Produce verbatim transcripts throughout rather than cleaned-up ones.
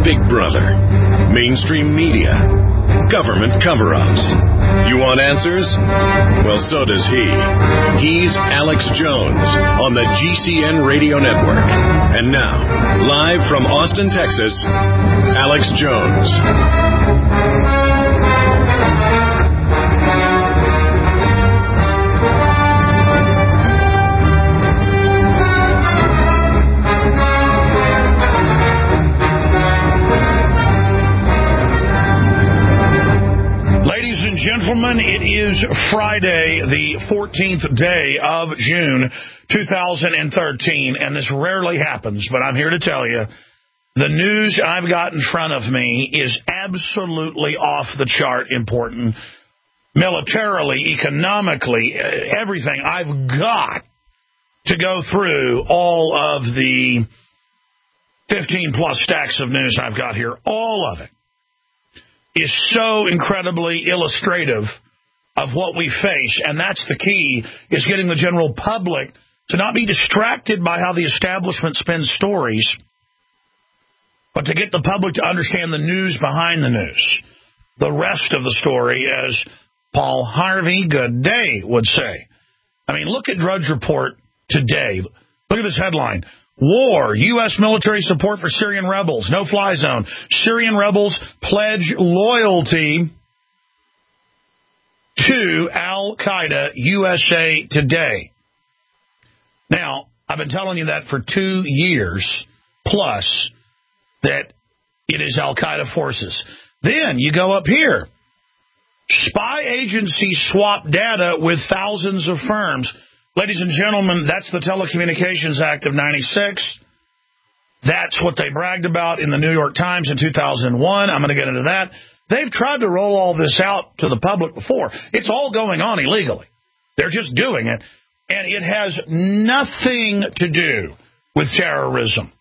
Big Brother, mainstream media, government cover-ups. You want answers? Well, so does he. He's Alex Jones on the G C N Radio Network. And now, live from Austin, Texas, Alex Jones. Gentlemen, it is Friday, the fourteenth day of June, two thousand thirteen, and this rarely happens, but I'm here to tell you, the news I've got in front of me is absolutely off the chart important. Militarily, economically, everything. I've got to go through all of the fifteen plus stacks of news I've got here, all of it is so incredibly illustrative of what we face, and that's the key, is getting the general public to not be distracted by how the establishment spins stories, but to get the public to understand the news behind the news, the rest of the story, as Paul Harvey, good day, would say. I mean, look at Drudge Report today. Look at this headline. War, U S military support for Syrian rebels, no-fly zone. Syrian rebels pledge loyalty to Al-Qaeda, U S A Today. Now, I've been telling you that for two years plus, that it is Al-Qaeda forces. Then you go up here. Spy agencies swap data with thousands of firms. Ladies and gentlemen, that's the Telecommunications Act of ninety-six. That's what they bragged about in the New York Times in two thousand one. I'm going to get into that. They've tried to roll all this out to the public before. It's all going on illegally. They're just doing it. And it has nothing to do with terrorism.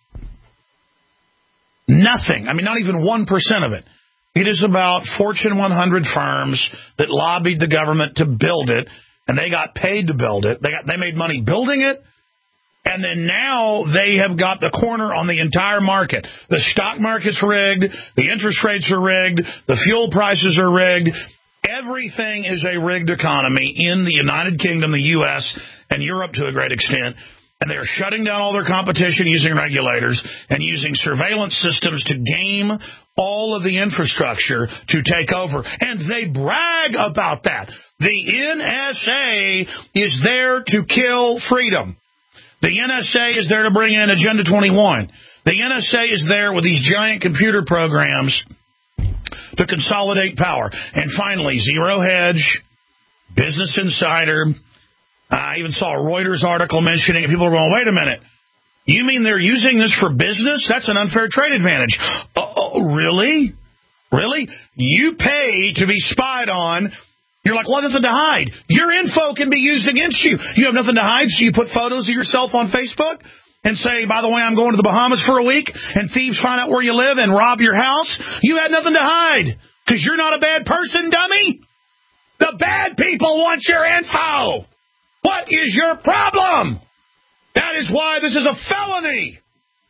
Nothing. I mean, not even one percent of it. It is about Fortune one hundred firms that lobbied the government to build it. And they got paid to build it. They got they made money building it. And then now they have got the corner on the entire market. The stock market's rigged. The interest rates are rigged. The fuel prices are rigged. Everything is a rigged economy in the United Kingdom, the U S, and Europe to a great extent. And they're shutting down all their competition using regulators and using surveillance systems to game all of the infrastructure to take over. And they brag about that. The N S A is there to kill freedom. The N S A is there to bring in Agenda twenty-one. The N S A is there with these giant computer programs to consolidate power. And finally, Zero Hedge, Business Insider. I even saw a Reuters article mentioning it. People are going, wait a minute. You mean they're using this for business? That's an unfair trade advantage. Uh, really? Really? You pay to be spied on. You're like, well, nothing to hide. Your info can be used against you. You have nothing to hide, so you put photos of yourself on Facebook and say, by the way, I'm going to the Bahamas for a week, and thieves find out where you live and rob your house. You had nothing to hide because you're not a bad person, dummy. The bad people want your info. What is your problem? That is why this is a felony.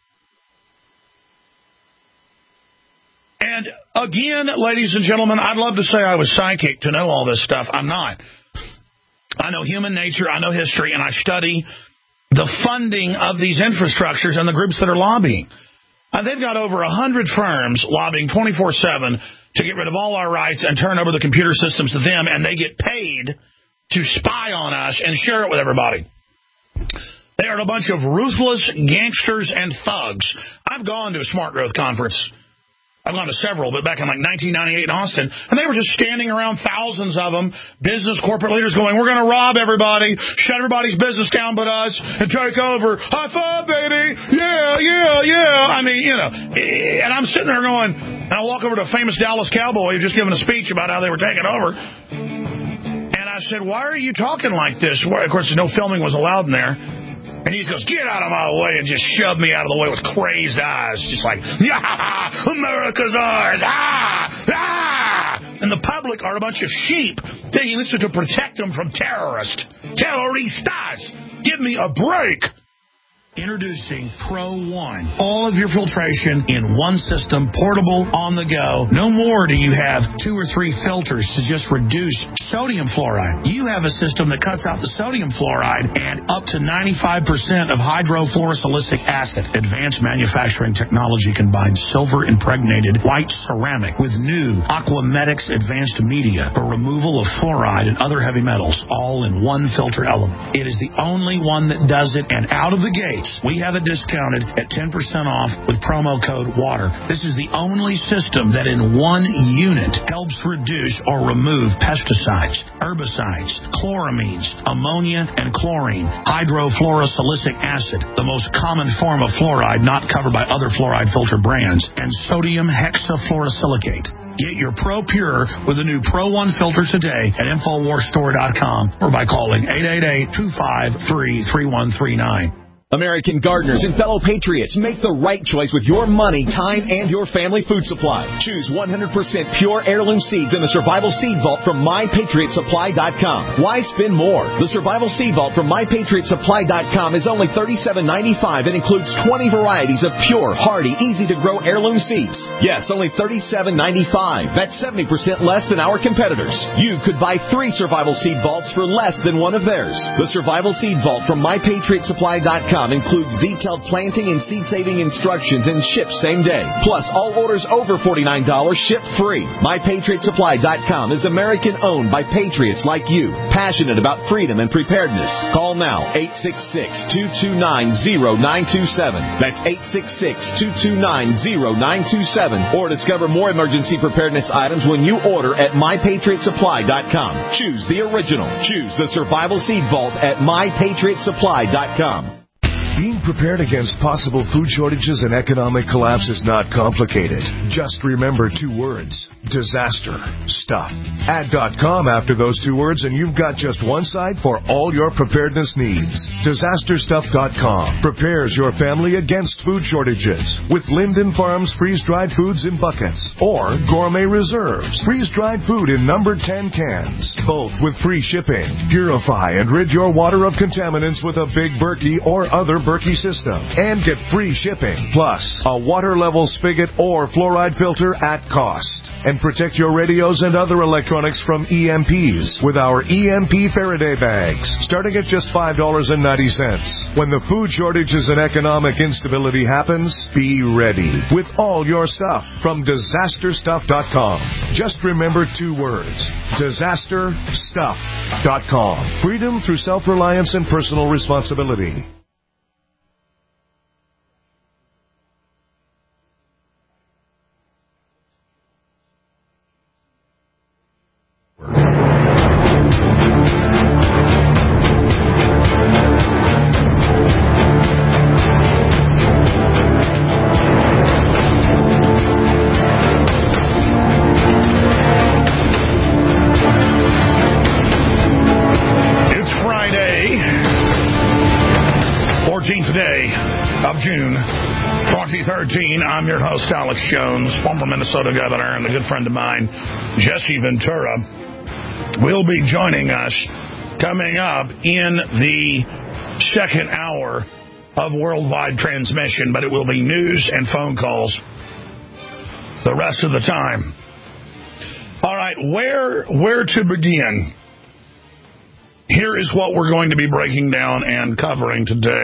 And again, ladies and gentlemen, I'd love to say I was psychic to know all this stuff. I'm not. I know human nature, I know history, and I study the funding of these infrastructures and the groups that are lobbying. And they've got over one hundred firms lobbying twenty-four seven to get rid of all our rights and turn over the computer systems to them, and they get paid to spy on us and share it with everybody. They are a bunch of ruthless gangsters and thugs. I've gone to a Smart Growth conference. I've gone to several, but back in like nineteen ninety-eight in Austin, and they were just standing around, thousands of them, business, corporate leaders going, we're going to rob everybody, shut everybody's business down but us, and take over. High five, baby. Yeah, yeah, yeah. I mean, you know, and I'm sitting there going, and I walk over to a famous Dallas cowboy who just given a speech about how they were taking over. I said, why are you talking like this? Of course, no filming was allowed in there. And he goes, get out of my way, and just shoved me out of the way with crazed eyes. Just like, yeah, America's ours. Ah, ah. And the public are a bunch of sheep thinking this is to protect them from terrorists. Terroristas. Give me a break. Introducing Pro One. All of your filtration in one system, portable, on the go. No more do you have two or three filters to just reduce sodium fluoride. You have a system that cuts out the sodium fluoride and up to ninety-five percent of hydrofluorosilicic acid. Advanced manufacturing technology combines silver-impregnated white ceramic with new Aquamedics advanced media for removal of fluoride and other heavy metals, all in one filter element. It is the only one that does it, and out of the gates, we have it discounted at ten percent off with promo code WATER. This is the only system that in one unit helps reduce or remove pesticides, herbicides, chloramines, ammonia, and chlorine, hydrofluorosilicic acid, the most common form of fluoride not covered by other fluoride filter brands, and sodium hexafluorosilicate. Get your Pro Pure with a new Pro One filter today at Infowars Store dot com or by calling eight eight eight, two five three, three one three nine. American gardeners and fellow patriots, make the right choice with your money, time, and your family food supply. Choose one hundred percent pure heirloom seeds in the Survival Seed Vault from My Patriot Supply dot com. Why spend more? The Survival Seed Vault from My Patriot Supply dot com is only thirty-seven ninety-five and includes twenty varieties of pure, hardy, easy-to-grow heirloom seeds. Yes, only thirty-seven ninety-five. That's seventy percent less than our competitors. You could buy three Survival Seed Vaults for less than one of theirs. The Survival Seed Vault from My Patriot Supply dot com includes detailed planting and seed-saving instructions and ships same day. Plus, all orders over forty-nine dollars ship free. My Patriot Supply dot com is American-owned by patriots like you, passionate about freedom and preparedness. Call now, eight six six, two two nine, zero nine two seven. That's eight six six, two two nine, zero nine two seven. Or discover more emergency preparedness items when you order at My Patriot Supply dot com. Choose the original. Choose the Survival Seed Vault at My Patriot Supply dot com. Being prepared against possible food shortages and economic collapse is not complicated. Just remember two words: disaster stuff. Add .com after those two words and you've got just one site for all your preparedness needs. disaster stuff dot com prepares your family against food shortages with Linden Farms freeze-dried foods in buckets or Gourmet Reserves freeze-dried food in number ten cans, both with free shipping. Purify and rid your water of contaminants with a Big Berkey or other Berkey system and get free shipping, plus a water level spigot or fluoride filter at cost. And protect your radios and other electronics from E M Ps with our E M P Faraday bags, starting at just five dollars and ninety cents. When the food shortages and economic instability happens, be ready with all your stuff from disaster stuff dot com. Just remember two words: disaster stuff dot com. Freedom through self-reliance and personal responsibility. I'm your host, Alex Jones, former Minnesota governor and a good friend of mine, Jesse Ventura, will be joining us coming up in the second hour of worldwide transmission, but it will be news and phone calls the rest of the time. All right, where where to begin? Here is what we're going to be breaking down and covering today.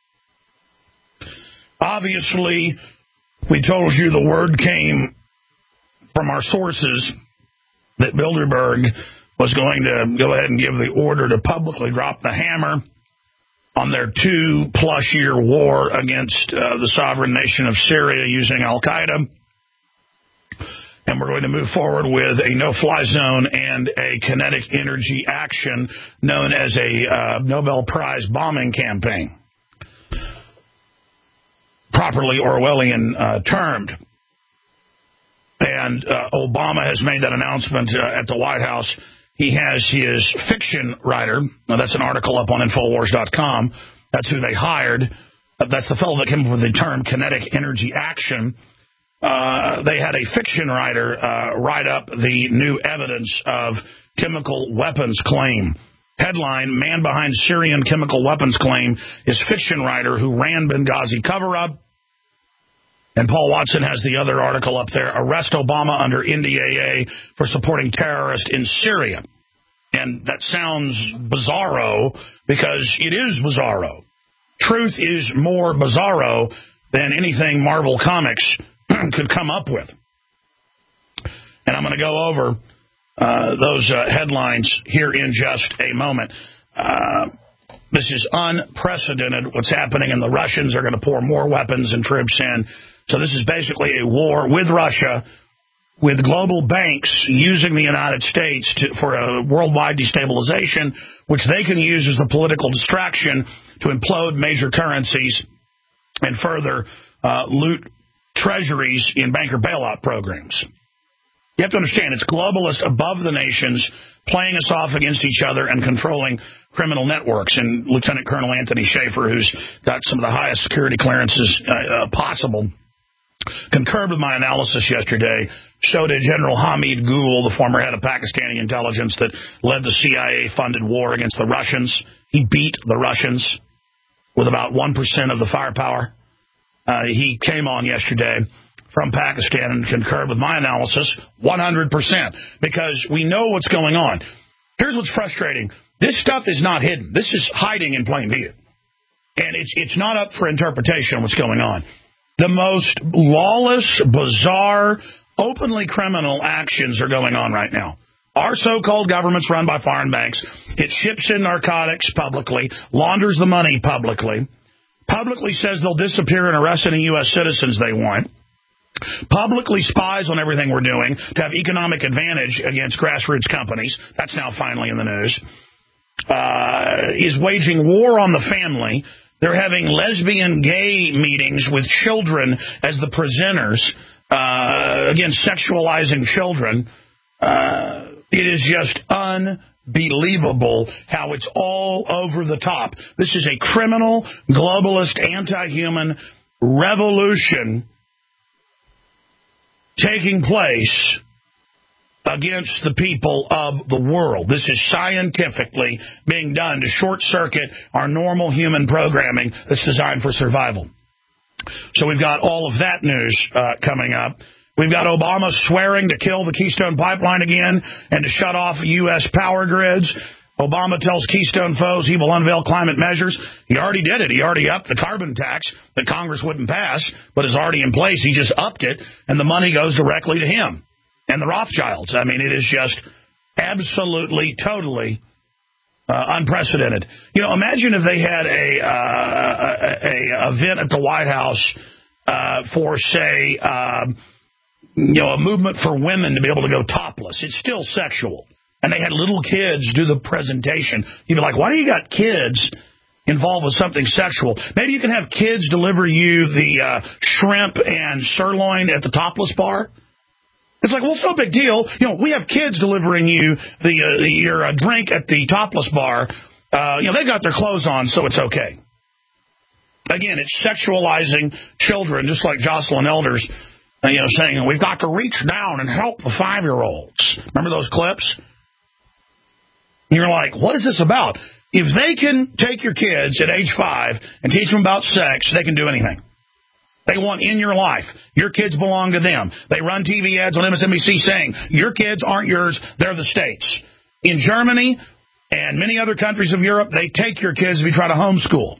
Obviously, we told you the word came from our sources that Bilderberg was going to go ahead and give the order to publicly drop the hammer on their two-plus-year war against uh, the sovereign nation of Syria using al-Qaeda. And we're going to move forward with a no-fly zone and a kinetic energy action known as a uh, Nobel Prize bombing campaign, properly Orwellian uh, termed. And uh, Obama has made that announcement uh, at the White House. He has his fiction writer. Now, that's an article up on Infowars dot com. That's who they hired. Uh, that's the fellow that came up with the term kinetic energy action. Uh, they had a fiction writer uh, write up the new evidence of chemical weapons claim Headline, man behind Syrian chemical weapons claim is fiction writer who ran Benghazi cover-up. And Paul Watson has the other article up there, arrest Obama under N D A A for supporting terrorists in Syria. And that sounds bizarro because it is bizarro. Truth is more bizarro than anything Marvel Comics could come up with. And I'm going to go over uh, those uh, headlines here in just a moment. Uh, this is unprecedented what's happening, and the Russians are going to pour more weapons and troops in. So this is basically a war with Russia, with global banks using the United States to, for a worldwide destabilization, which they can use as the political distraction to implode major currencies and further uh, loot treasuries in banker bailout programs. You have to understand, it's globalists above the nations playing us off against each other and controlling criminal networks. And Lieutenant Colonel Anthony Schaefer, who's got some of the highest security clearances uh, uh, possible, concurred with my analysis yesterday, showed a General Hamid Gul, the former head of Pakistani intelligence that led the C I A-funded war against the Russians. He beat the Russians with about one percent of the firepower. Uh, he came on yesterday from Pakistan and concurred with my analysis one hundred percent because we know what's going on. Here's what's frustrating. This stuff is not hidden. This is hiding in plain view. And it's it's not up for interpretation what's going on. The most lawless, bizarre, openly criminal actions are going on right now. Our so-called government's run by foreign banks. It ships in narcotics publicly, launders the money publicly, publicly says they'll disappear and arrest any U S citizens they want, publicly spies on everything we're doing to have economic advantage against grassroots companies. That's now finally in the news. Uh, is waging war on the family. They're having lesbian gay meetings with children as the presenters, uh, again, sexualizing children. Uh, it is just unbelievable how it's all over the top. This is a criminal, globalist, anti-human revolution taking place against the people of the world. This is scientifically being done to short-circuit our normal human programming that's designed for survival. So we've got all of that news uh, coming up. We've got Obama swearing to kill the Keystone Pipeline again and to shut off U S power grids. Obama tells Keystone foes he will unveil climate measures. He already did it. He already upped the carbon tax that Congress wouldn't pass, but is already in place. He just upped it, and the money goes directly to him and the Rothschilds. I mean, it is just absolutely, totally uh, unprecedented. You know, imagine if they had a, uh, a, a event at the White House uh, for, say, uh, you know, a movement for women to be able to go topless. It's still sexual. And they had little kids do the presentation. You'd be like, why do you got kids involved with something sexual? Maybe you can have kids deliver you the uh, shrimp and sirloin at the topless bar. It's like, well, it's no big deal. You know, we have kids delivering you the, uh, the your uh, drink at the topless bar. Uh, you know, they got their clothes on, so it's okay. Again, it's sexualizing children, just like Jocelyn Elders, uh, you know, saying, we've got to reach down and help the five-year-olds. Remember those clips? You're like, what is this about? If they can take your kids at age five and teach them about sex, they can do anything. They want in your life. Your kids belong to them. They run T V ads on M S N B C saying, your kids aren't yours, they're the state's. In Germany and many other countries of Europe, they take your kids if you try to homeschool.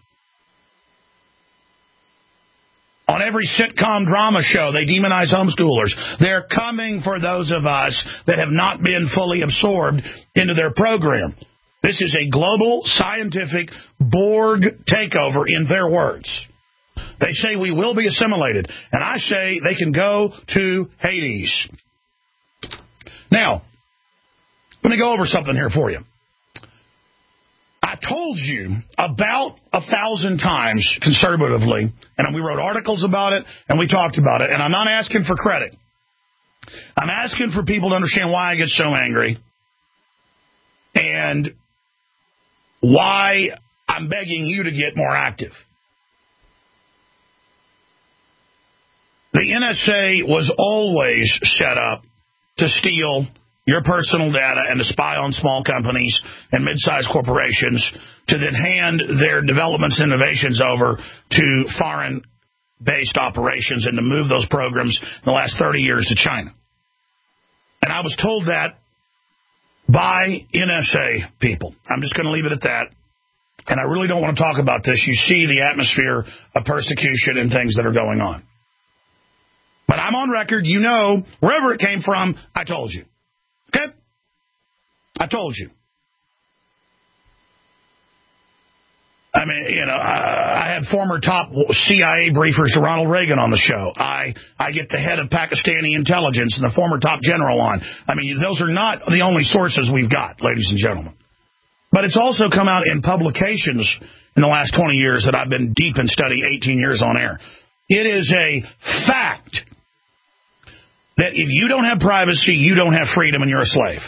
On every sitcom drama show, they demonize homeschoolers. They're coming for those of us that have not been fully absorbed into their program. This is a global scientific Borg takeover, in their words. They say we will be assimilated, and I say they can go to Hades. Now, let me go over something here for you. I told you about a thousand times conservatively, and we wrote articles about it, and we talked about it, and I'm not asking for credit. I'm asking for people to understand why I get so angry and why I'm begging you to get more active. The N S A was always set up to steal your personal data and to spy on small companies and mid-sized corporations to then hand their developments and innovations over to foreign-based operations and to move those programs in the last thirty years to China. And I was told that by N S A people. I'm just going to leave it at that. And I really don't want to talk about this. You see the atmosphere of persecution and things that are going on. But I'm on record. You know, wherever it came from, I told you. Okay? I told you. I mean, you know, I, I had former top C I A briefers to Ronald Reagan on the show. I, I get the head of Pakistani intelligence and the former top general on. I mean, those are not the only sources we've got, ladies and gentlemen. But it's also come out in publications in the last twenty years that I've been deep in study, eighteen years on air. It is a fact that if you don't have privacy, you don't have freedom and you're a slave.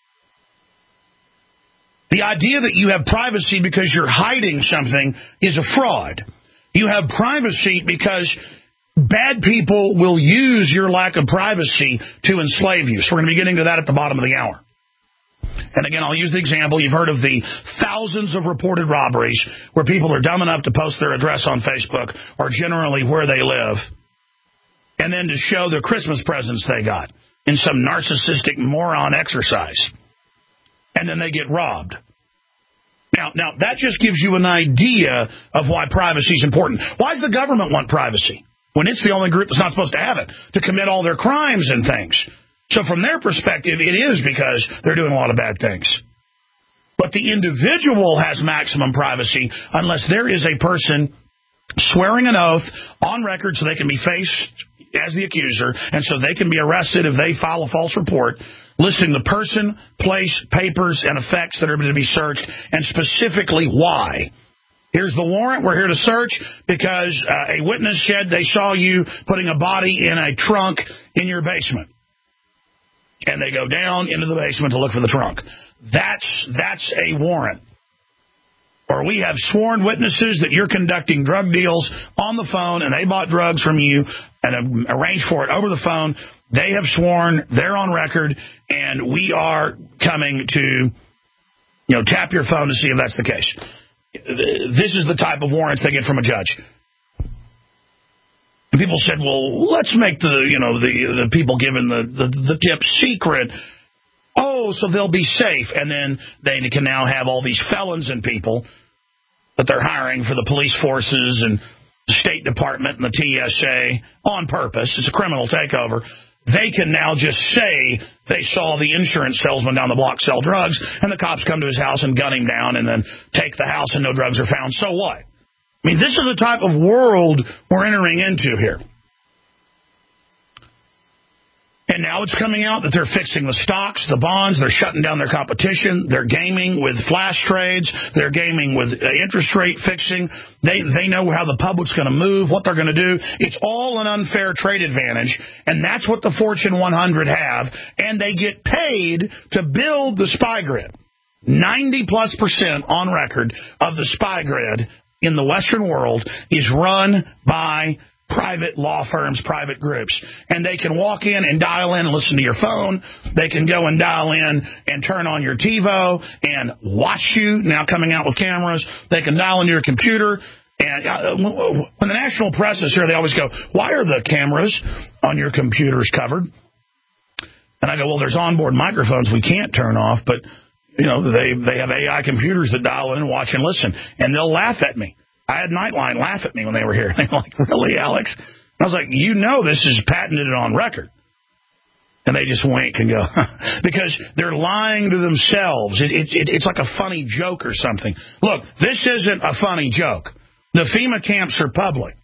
The idea that you have privacy because you're hiding something is a fraud. You have privacy because bad people will use your lack of privacy to enslave you. So we're going to be getting to that at the bottom of the hour. And again, I'll use the example. You've heard of the thousands of reported robberies where people are dumb enough to post their address on Facebook or generally where they live, and then to show their Christmas presents they got in some narcissistic moron exercise. And then they get robbed. Now, now that just gives you an idea of why privacy is important. Why does the government want privacy when it's the only group that's not supposed to have it, to commit all their crimes and things? So from their perspective, it is because they're doing a lot of bad things. But the individual has maximum privacy unless there is a person swearing an oath on record so they can be faced as the accuser, and so they can be arrested if they file a false report, listing the person, place, papers, and effects that are going to be searched, and specifically why. Here's the warrant. We're here to search because uh, a witness said they saw you putting a body in a trunk in your basement. And they go down into the basement to look for the trunk. That's that's a warrant. Or we have sworn witnesses that you're conducting drug deals on the phone and they bought drugs from you and arranged for it over the phone. They have sworn, they're on record, and we are coming to, you know, tap your phone to see if that's the case. This is the type of warrants they get from a judge. And people said, well, let's make the, you know, the the people giving the, the, the tip secret. Oh, so they'll be safe. And then they can now have all these felons and people that they're hiring for the police forces and the State Department and the T S A on purpose. It's a criminal takeover. They can now just say they saw the insurance salesman down the block sell drugs, and the cops come to his house and gun him down and then take the house and no drugs are found. So what? I mean, this is the type of world we're entering into here. And now it's coming out that they're fixing the stocks, the bonds, they're shutting down their competition, they're gaming with flash trades, they're gaming with interest rate fixing. They they know how the public's going to move, what they're going to do. It's all an unfair trade advantage, and that's what the Fortune one hundred have, and they get paid to build the spy grid. ninety plus percent on record of the spy grid in the Western world is run by private law firms, private groups. And they can walk in and dial in and listen to your phone. They can go and dial in and turn on your TiVo and watch you, now coming out with cameras. They can dial into your computer. And uh, when the national press is here, they always go, why are the cameras on your computers covered? And I go, well, there's onboard microphones we can't turn off, but you know, they, they have A I computers that dial in and watch and listen. And they'll laugh at me. I had Nightline laugh at me when they were here. They were like, really, Alex? And I was like, you know this is patented and on record. And they just wink and go, because they're lying to themselves. It, it, it, it's like a funny joke or something. Look, this isn't a funny joke. The FEMA camps are public.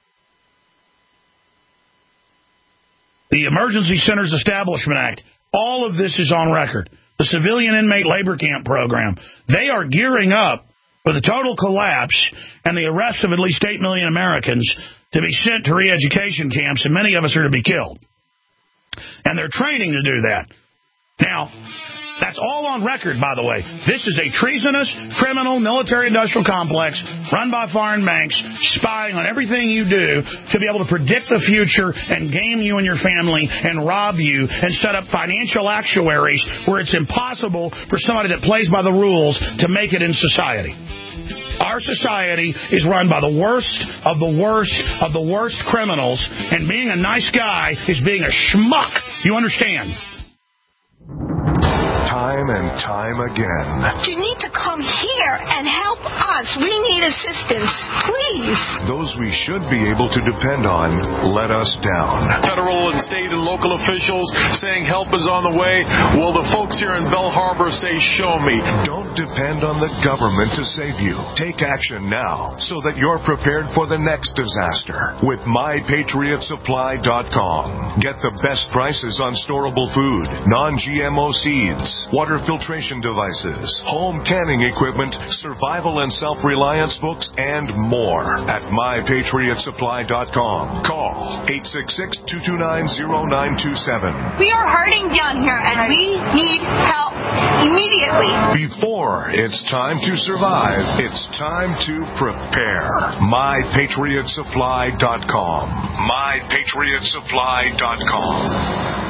The Emergency Centers Establishment Act, all of this is on record. The Civilian Inmate Labor Camp Program, they are gearing up for the total collapse and the arrest of at least eight million Americans to be sent to re-education camps, and many of us are to be killed. And they're training to do that. Now, That's all on record, by the way. This is a treasonous, criminal, military-industrial complex run by foreign banks, spying on everything you do to be able to predict the future and game you and your family and rob you and set up financial actuaries where it's impossible for somebody that plays by the rules to make it in society. Our society is run by the worst of the worst of the worst criminals, and being a nice guy is being a schmuck. You understand? Time and time again. You need to come here and help us. We need assistance, please. Those we should be able to depend on let us down. Federal and state and local officials saying help is on the way. Well, the folks here in Belle Harbor say, show me. Don't depend on the government to save you. Take action now so that you're prepared for the next disaster with my patriot supply dot com. Get the best prices on storable food, non-G M O seeds, water filtration devices, home canning equipment, survival and self-reliance books, and more at my patriot supply dot com. Call eight six six, two two nine, zero nine two seven. We are hurting down here, and we need help immediately. Before it's time to survive, it's time to prepare. my patriot supply dot com. my patriot supply dot com.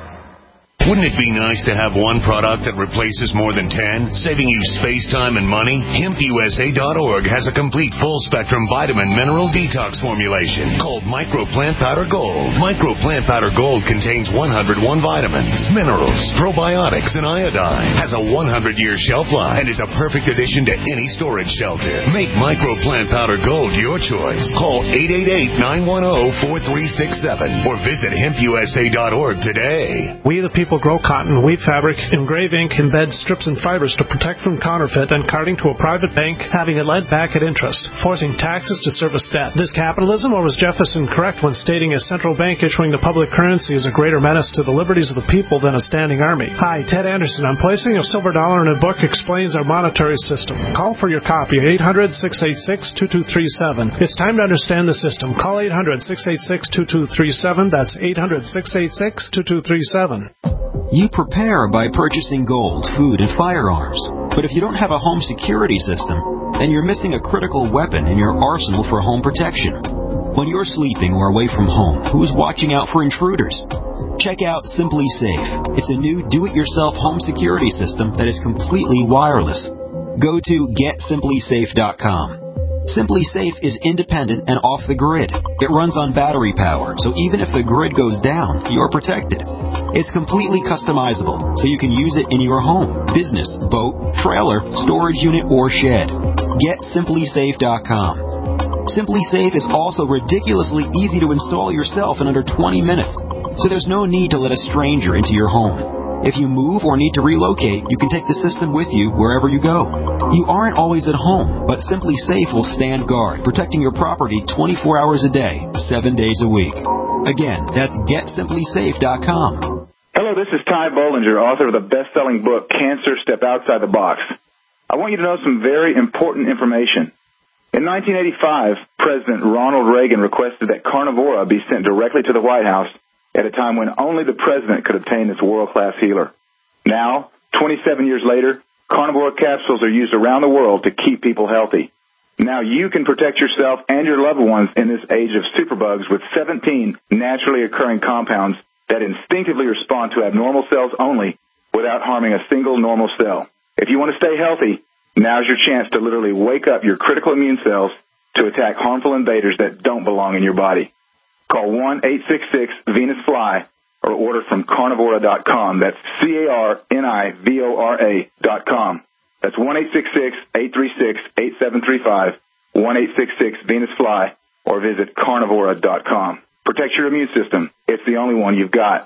Wouldn't it be nice to have one product that replaces more than ten, saving you space, time, and money? hemp U S A dot org has a complete full-spectrum vitamin mineral detox formulation called Micro Plant Powder Gold. Micro Plant Powder Gold contains one hundred one vitamins, minerals, probiotics, and iodine. Has a one hundred year shelf life and is a perfect addition to any storage shelter. Make Micro Plant Powder Gold your choice. Call eight eight eight, nine one zero, four three six seven or visit hemp U S A dot org today. We the people grow cotton, weave fabric, engrave ink, embed strips and fibers to protect from counterfeit and carting to a private bank, having it lent back at interest, forcing taxes to service debt. This capitalism, or was Jefferson correct when stating a central bank issuing the public currency is a greater menace to the liberties of the people than a standing army? Hi, Ted Anderson. I'm placing a silver dollar in a book explains our monetary system. Call for your copy at eight hundred, six eight six, two two three seven. It's time to understand the system. Call eight hundred, six eight six, two two three seven. That's eight hundred, six eight six, two two three seven. You prepare by purchasing gold, food, and firearms. But if you don't have a home security system, then you're missing a critical weapon in your arsenal for home protection. When you're sleeping or away from home, who's watching out for intruders? Check out Simply Safe. It's a new do-it-yourself home security system that is completely wireless. Go to get simply safe dot com. Simply Safe is independent and off the grid. It runs on battery power, so even if the grid goes down, you're protected. It's completely customizable, so you can use it in your home, business, boat, trailer, storage unit, or shed. Get simply safe dot com. Simply Safe is also ridiculously easy to install yourself in under twenty minutes, so there's no need to let a stranger into your home. If you move or need to relocate, you can take the system with you wherever you go. You aren't always at home, but Simply Safe will stand guard, protecting your property twenty-four hours a day, seven days a week. Again, that's get simply safe dot com. Hello, this is Ty Bollinger, author of the best-selling book, Cancer, Step Outside the Box. I want you to know some very important information. In nineteen eighty-five, President Ronald Reagan requested that Carnivora be sent directly to the White House at a time when only the president could obtain this world-class healer. Now, twenty-seven years later, Carnivora capsules are used around the world to keep people healthy. Now you can protect yourself and your loved ones in this age of superbugs with seventeen naturally occurring compounds that instinctively respond to abnormal cells only without harming a single normal cell. If you want to stay healthy, now's your chance to literally wake up your critical immune cells to attack harmful invaders that don't belong in your body. Call one eight six six Venus Fly or order from carnivora dot com. That's C A R N I V O R A dot com. That's one eight six six, eight three six, eight seven three five, one eight six six Venus Fly, or visit carnivora dot com. Protect your immune system. It's the only one you've got.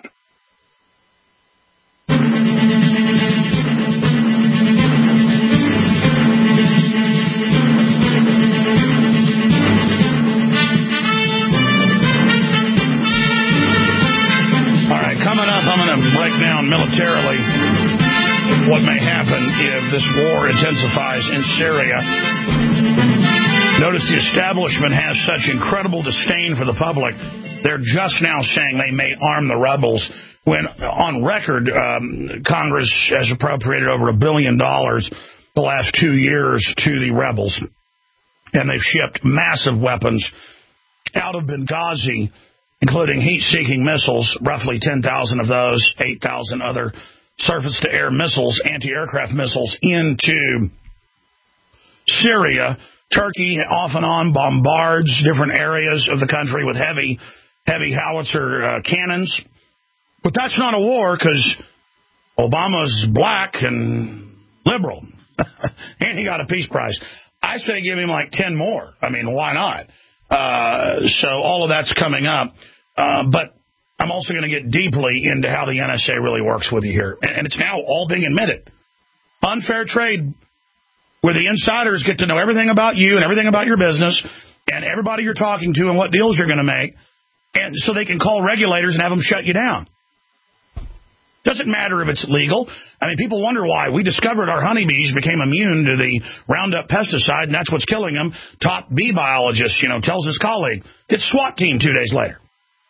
Break down militarily what may happen if this war intensifies in Syria. Notice the establishment has such incredible disdain for the public They're just now saying they may arm the rebels when, on record, um, Congress has appropriated over a billion dollars the last two years to the rebels. And they've shipped massive weapons out of Benghazi, including heat-seeking missiles, roughly ten thousand of those, eight thousand other surface-to-air missiles, anti-aircraft missiles, into Syria. Turkey, off and on, bombards different areas of the country with heavy, heavy howitzer uh, cannons. But that's not a war because Obama's black and liberal, and he got a peace prize. I say give him like ten more. I mean, why not? Uh, so all of that's coming up. Uh, but I'm also going to get deeply into how the N S A really works with you here. And it's now all being admitted. Unfair trade, where the insiders get to know everything about you and everything about your business and everybody you're talking to and what deals you're going to make, and so they can call regulators and have them shut you down. Doesn't matter if it's legal. I mean, people wonder why. We discovered our honeybees became immune to the Roundup pesticide, and that's what's killing them. Top bee biologist, you know, tells his colleague. It's SWAT team two days later.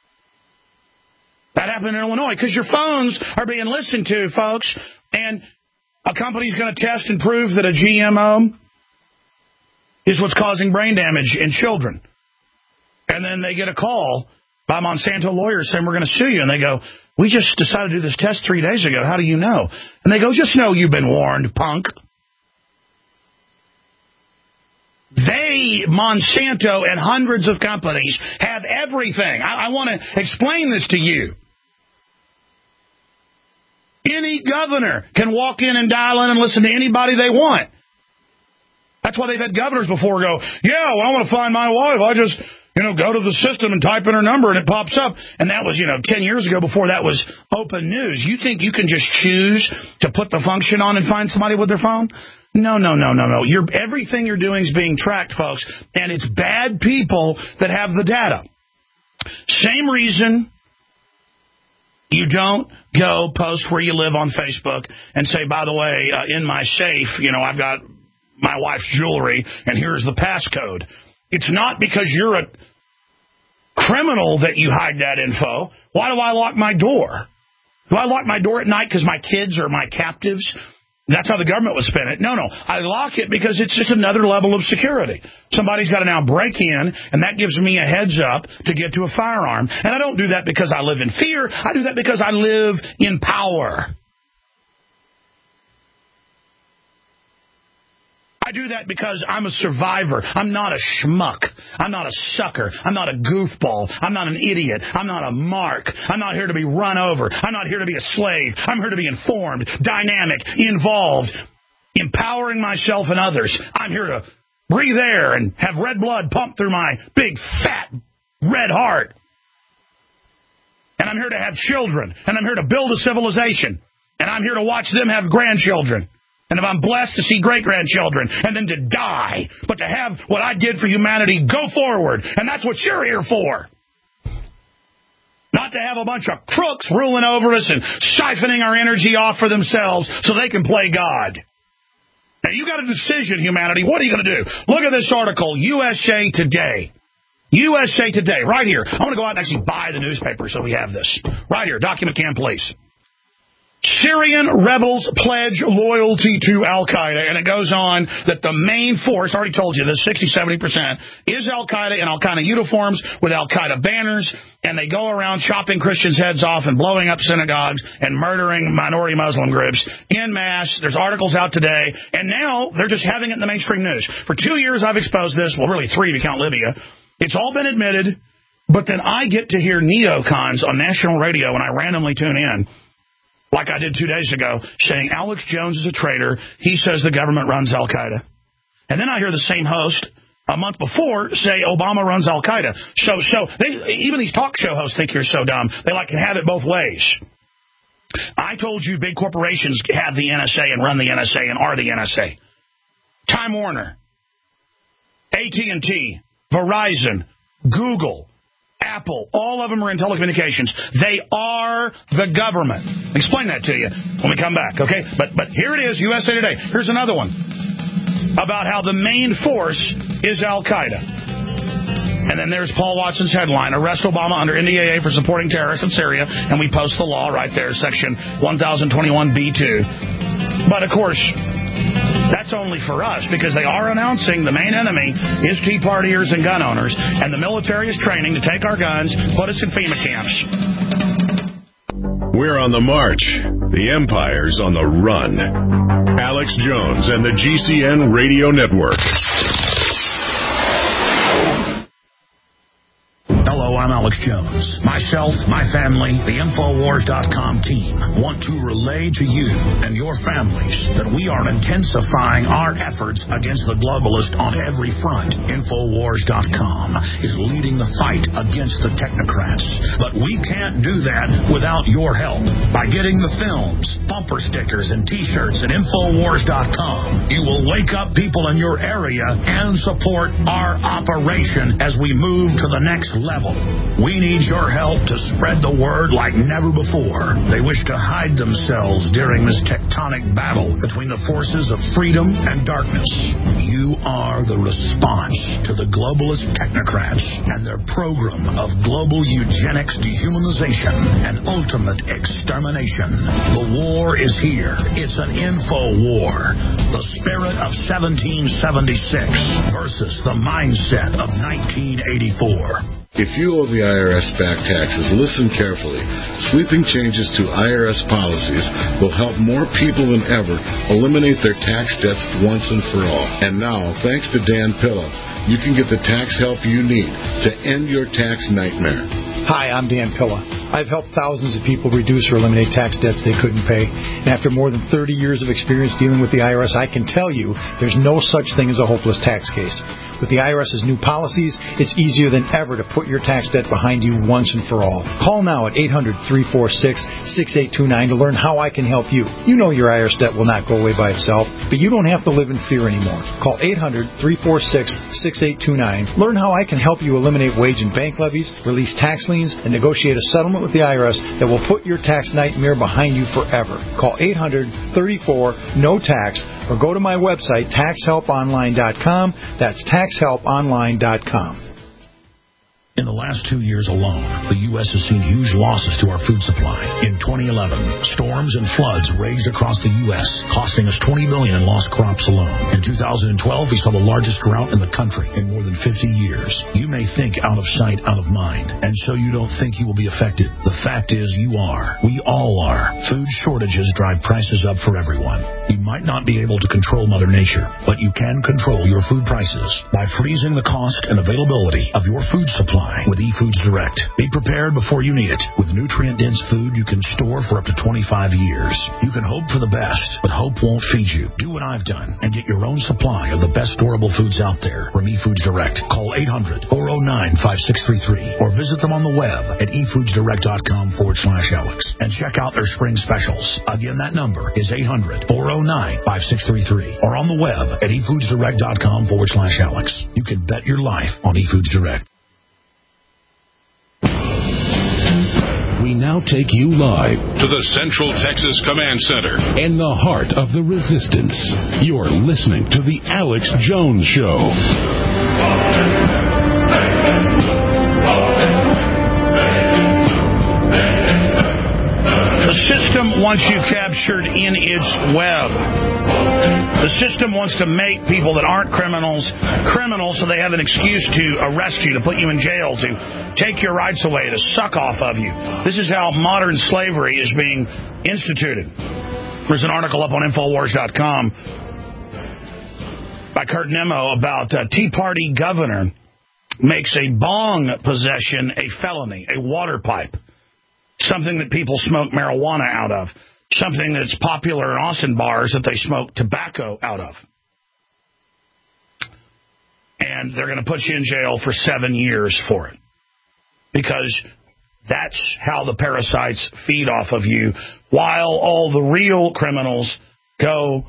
That happened in Illinois because your phones are being listened to, folks, and a company's going to test and prove that a G M O is what's causing brain damage in children. And then they get a call by Monsanto lawyers saying, we're going to sue you. And they go, we just decided to do this test three days ago. How do you know? And they go, just know you've been warned, punk. They, Monsanto, and hundreds of companies have everything. I, I want to explain this to you. Any governor can walk in and dial in and listen to anybody they want. That's why they've had governors before go, yeah, well, I want to find my wife. I just, you know, go to the system and type in her number and it pops up. And that was, you know, ten years ago before that was open news. You think you can just choose to put the function on and find somebody with their phone? No, no, no, no, no. You're, everything you're doing is being tracked, folks. And it's bad people that have the data. Same reason you don't go post where you live on Facebook and say, by the way, uh, in my safe, you know, I've got my wife's jewelry, and here's the passcode. It's not because you're a criminal that you hide that info. Why do I lock my door? Do I lock my door at night because my kids are my captives? That's how the government would spin it. No, no. I lock it because it's just another level of security. Somebody's got to now break in, and that gives me a heads up to get to a firearm. And I don't do that because I live in fear. I do that because I live in power. I do that because I'm a survivor. I'm not a schmuck. I'm not a sucker. I'm not a goofball. I'm not an idiot. I'm not a mark. I'm not here to be run over. I'm not here to be a slave. I'm here to be informed, dynamic, involved, empowering myself and others. I'm here to breathe air and have red blood pump through my big, fat, red heart. And I'm here to have children. And I'm here to build a civilization. And I'm here to watch them have grandchildren. And if I'm blessed to see great-grandchildren, and then to die, but to have what I did for humanity go forward, and that's what you're here for. Not to have a bunch of crooks ruling over us and siphoning our energy off for themselves so they can play God. Now, you got a decision, humanity. What are you going to do? Look at this article, U S A Today. U S A Today, right here. I want to go out and actually buy the newspaper so we have this. Right here, document cam, please. Syrian rebels pledge loyalty to Al-Qaeda, and it goes on that the main force, I already told you this, sixty, seventy percent, is Al-Qaeda in Al-Qaeda uniforms with Al-Qaeda banners, and they go around chopping Christians' heads off and blowing up synagogues and murdering minority Muslim groups en masse. There's articles out today, and now they're just having it in the mainstream news. For two years I've exposed this, well, really three if you count Libya. It's all been admitted, but then I get to hear neocons on national radio when I randomly tune in, like I did two days ago, saying Alex Jones is a traitor. He says the government runs Al-Qaeda. And then I hear the same host a month before say Obama runs Al-Qaeda. So so they, even these talk show hosts think you're so dumb. They like to have it both ways. I told you big corporations have the N S A and run the N S A and are the N S A. Time Warner, A T and T, Verizon, Google, Apple, all of them are in telecommunications. They are the government. Explain that to you when we come back, okay? But but here it is, U S A Today. Here's another one about how the main force is Al-Qaeda. And then there's Paul Watson's headline, Arrest Obama under N D A A for supporting terrorists in Syria. And we post the law right there, section one thousand twenty-one B two. But, of course, that's only for us, because they are announcing the main enemy is Tea Partiers and gun owners, and the military is training to take our guns, put us in FEMA camps. We're on the march. The Empire's on the run. Alex Jones and the G C N Radio Network. Hello, I'm Alex Jones. Myself, my family, the Infowars dot com team want to relay to you and your families that we are intensifying our efforts against the globalists on every front. Infowars dot com is leading the fight against the technocrats. But we can't do that without your help. By getting the films, bumper stickers, and T-shirts at Infowars dot com, you will wake up people in your area and support our operation as we move to the next level. We need your help to spread the word like never before. They wish to hide themselves during this tectonic battle between the forces of freedom and darkness. You are the response to the globalist technocrats and their program of global eugenics, dehumanization, and ultimate extermination. The war is here. It's an info war. The spirit of seventeen seventy-six versus the mindset of nineteen eighty-four. If you owe the I R S back taxes, listen carefully. Sweeping changes to I R S policies will help more people than ever eliminate their tax debts once and for all. And now, thanks to Dan Pilla, you can get the tax help you need to end your tax nightmare. Hi, I'm Dan Pilla. I've helped thousands of people reduce or eliminate tax debts they couldn't pay. And after more than thirty years of experience dealing with the I R S, I can tell you there's no such thing as a hopeless tax case. With the IRS's new policies, it's easier than ever to put your tax debt behind you once and for all. Call now at eight hundred, three four six, six eight two nine to learn how I can help you. You know your I R S debt will not go away by itself, but you don't have to live in fear anymore. Call eight hundred, three four six, six eight two nine. Learn how I can help you eliminate wage and bank levies, release tax liens, and negotiate a settlement with the I R S that will put your tax nightmare behind you forever. Call eight hundred, thirty-four, no tax or go to my website, tax help online dot com. That's tax help online dot com. In the last two years alone, the U S has seen huge losses to our food supply. In twenty eleven, storms and floods raged across the U S, costing us twenty billion dollars in lost crops alone. In two thousand twelve, we saw the largest drought in the country in more than fifty years. You may think out of sight, out of mind, and so you don't think you will be affected. The fact is you are. We all are. Food shortages drive prices up for everyone. You might not be able to control Mother Nature, but you can control your food prices by freezing the cost and availability of your food supply with eFoods Direct. Be prepared before you need it. With nutrient-dense food you can store for up to twenty-five years. You can hope for the best, but hope won't feed you. Do what I've done and get your own supply of the best storable foods out there from eFoods Direct. Call eight hundred, four oh nine, five six three three or visit them on the web at efoodsdirect.com forward slash Alex and check out their spring specials. Again, that number is eight hundred, four oh nine, five six three three or on the web at efoodsdirect.com forward slash Alex. You can bet your life on eFoods Direct. We now take you live to the Central Texas Command Center in the heart of the resistance. You're listening to The Alex Jones Show. The system wants you captured in its web. The system wants to make people that aren't criminals criminals so they have an excuse to arrest you, to put you in jail, to take your rights away, to suck off of you. This is how modern slavery is being instituted. There's an article up on Infowars dot com by Kurt Nemo about uh, Tea Party governor makes a bong possession a felony, a water pipe. Something that people smoke marijuana out of. Something that's popular in Austin bars that they smoke tobacco out of. And they're going to put you in jail for seven years for it. Because that's how the parasites feed off of you, while all the real criminals go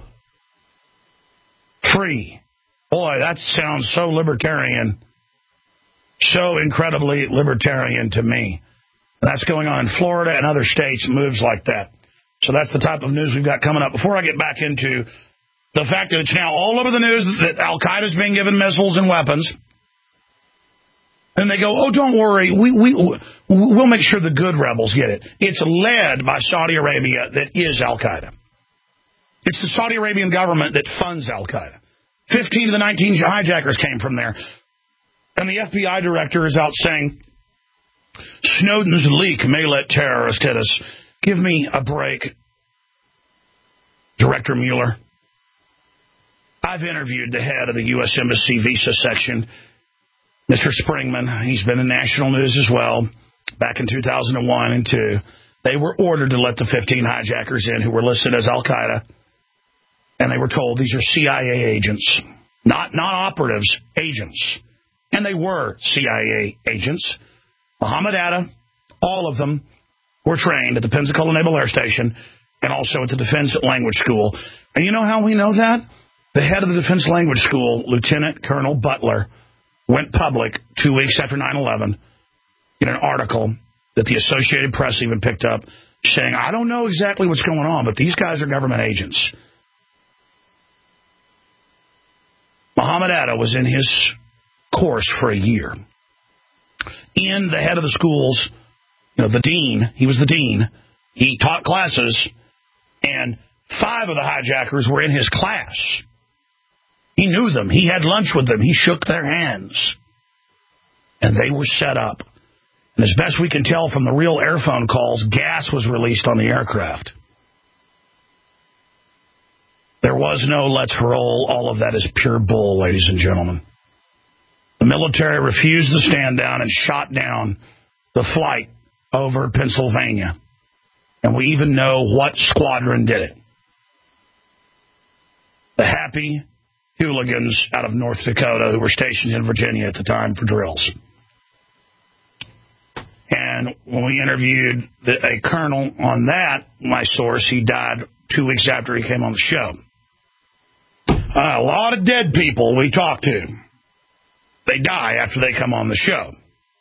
free. Boy, that sounds so libertarian. So incredibly libertarian to me. That's going on in Florida and other states, moves like that. So that's the type of news we've got coming up. Before I get back into the fact that it's now all over the news that Al-Qaeda's being given missiles and weapons, And they go, oh, don't worry, we, we, we'll make sure the good rebels get it. It's led by Saudi Arabia that is al-Qaeda. It's the Saudi Arabian government that funds al-Qaeda. Fifteen of the nineteen hijackers came from there. And the F B I director is out saying, Snowden's leak may let terrorists hit us. Give me a break, Director Mueller. I've interviewed the head of the U S Embassy visa section, Mister Springman. He's been in national news as well, back in two thousand one and two. They were ordered to let the fifteen hijackers in who were listed as al-Qaeda, and they were told these are C I A agents, not, not operatives, agents. And they were C I A agents. Mohammed Atta, all of them were trained at the Pensacola Naval Air Station and also at the Defense Language School. And you know how we know that? The head of the Defense Language School, Lieutenant Colonel Butler, went public two weeks after nine eleven in an article that the Associated Press even picked up saying, I don't know exactly what's going on, but these guys are government agents. Mohammed Atta was in his course for a year. In the head of the schools, you know, the dean, he was the dean, he taught classes, and five of the hijackers were in his class. He knew them. He had lunch with them. He shook their hands. And they were set up. And as best we can tell from the real airphone calls, gas was released on the aircraft. There was no let's roll. All of that is pure bull, ladies and gentlemen. The military refused to stand down and shot down the flight over Pennsylvania. And we even know what squadron did it. The happy hooligans out of North Dakota who were stationed in Virginia at the time for drills. And when we interviewed the, a colonel on that, my source, he died two weeks after he came on the show. Uh, a lot of dead people we talked to. They die after they come on the show.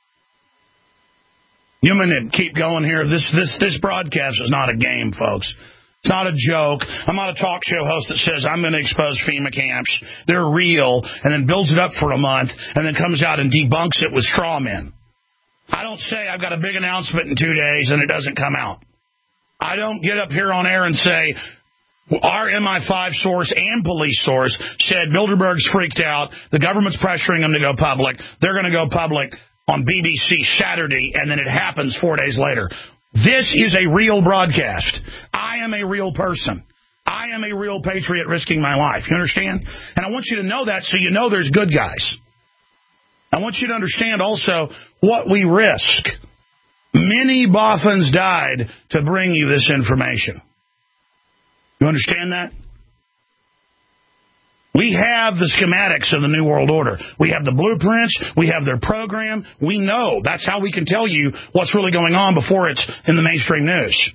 You can keep going here. This this this broadcast is not a game, folks. It's not a joke. I'm not a talk show host that says I'm going to expose FEMA camps. They're real, and then builds it up for a month, and then comes out and debunks it with straw men. I don't say I've got a big announcement in two days and it doesn't come out. I don't get up here on air and say, our M I five source and police source said Bilderberg's freaked out. The government's pressuring them to go public. They're going to go public on B B C Saturday, and then it happens four days later. This is a real broadcast. I am a real person. I am a real patriot risking my life. You understand? And I want you to know that so you know there's good guys. I want you to understand also what we risk. Many Boffins died to bring you this information. You understand that? We have the schematics of the New World Order. We have the blueprints. We have their program. We know. That's how we can tell you what's really going on before it's in the mainstream news.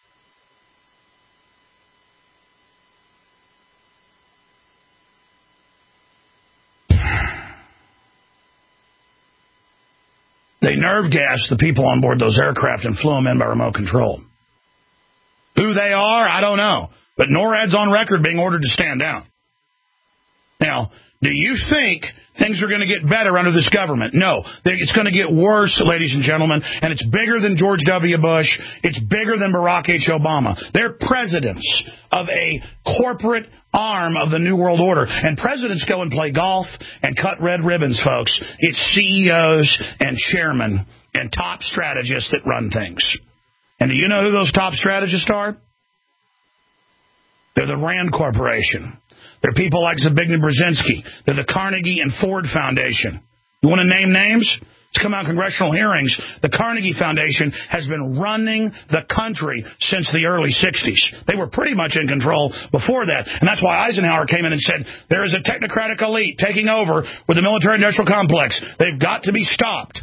They nerve gassed the people on board those aircraft and flew them in by remote control. Who they are, I don't know. But NORAD's on record being ordered to stand down. Now, do you think things are going to get better under this government? No. It's going to get worse, ladies and gentlemen, and it's bigger than George W. Bush. It's bigger than Barack H. Obama. They're presidents of a corporate arm of the New World Order. And presidents go and play golf and cut red ribbons, folks. It's C E Os and chairmen and top strategists that run things. And do you know who those top strategists are? They're the Rand Corporation. They're people like Zbigniew Brzezinski. They're the Carnegie and Ford Foundation. You want to name names? It's come out in congressional hearings. The Carnegie Foundation has been running the country since the early sixties. They were pretty much in control before that. And that's why Eisenhower came in and said, there is a technocratic elite taking over with the military-industrial complex. They've got to be stopped.